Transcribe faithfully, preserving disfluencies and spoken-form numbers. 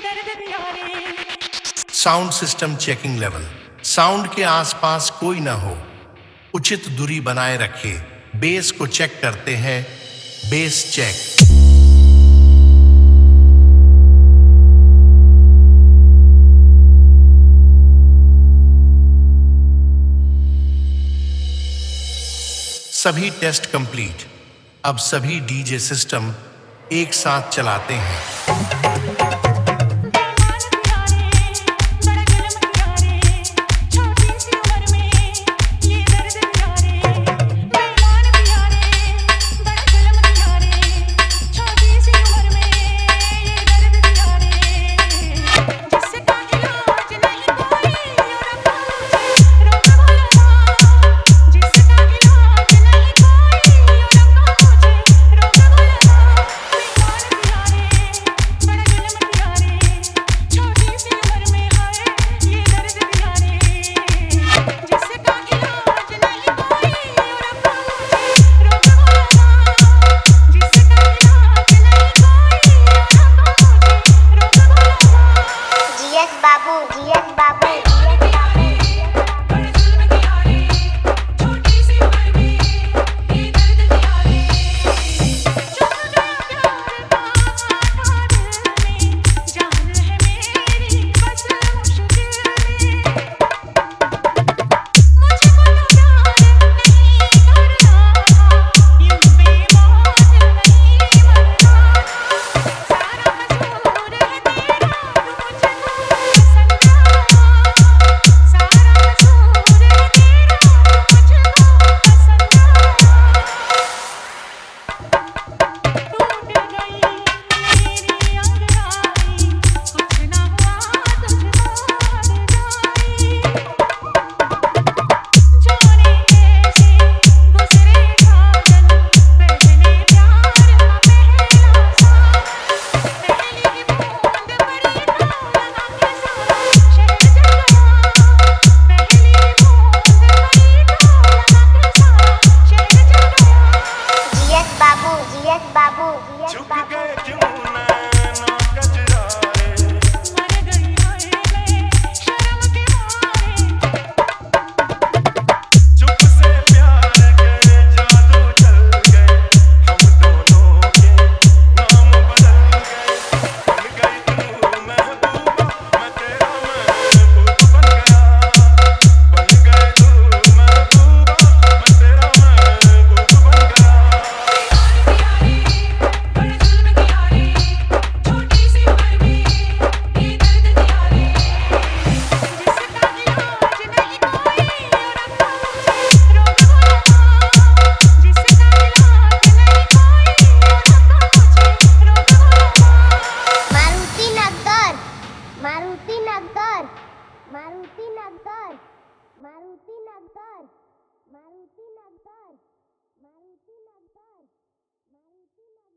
Sound system checking level. Sound के आसपास कोई ना हो, उचित दूरी बनाए रखे। बेस को चेक करते हैं। Bass check. सभी टेस्ट कंप्लीट। अब सभी डीजे सिस्टम एक साथ चलाते हैं। मारुति नगर मारुति नगर मारुति नगर मारुति नगर मारुति नगर मारुति नगर